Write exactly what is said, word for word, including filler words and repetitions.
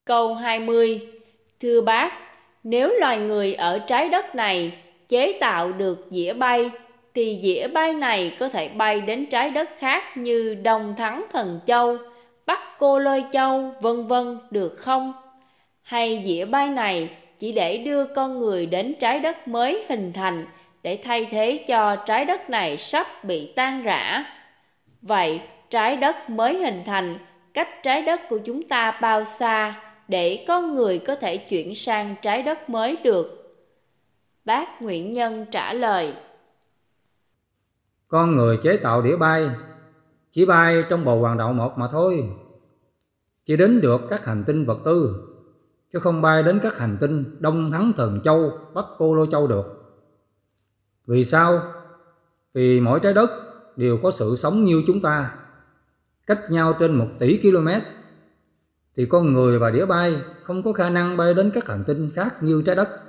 Câu hai mươi. Thưa bác, nếu loài người ở trái đất này chế tạo được dĩa bay, thì dĩa bay này có thể bay đến trái đất khác như Đông Thắng Thần Châu, Bắc Cô Lôi Châu, vân vân được không? Hay dĩa bay này chỉ để đưa con người đến trái đất mới hình thành để thay thế cho trái đất này sắp bị tan rã? Vậy trái đất mới hình thành cách trái đất của chúng ta bao xa để con người có thể chuyển sang trái đất mới được? Bác Nguyễn Nhân trả lời: Con người chế tạo đĩa bay chỉ bay trong bầu hoàng đạo một mà thôi, chỉ đến được các hành tinh vật tư, chứ không bay đến các hành tinh Đông Thắng Thần Châu, Bắc Cô Lôi Châu được. Vì sao? Vì mỗi trái đất đều có sự sống như chúng ta, cách nhau trên một tỷ km, thì con người và đĩa bay không có khả năng bay đến các hành tinh khác như trái đất.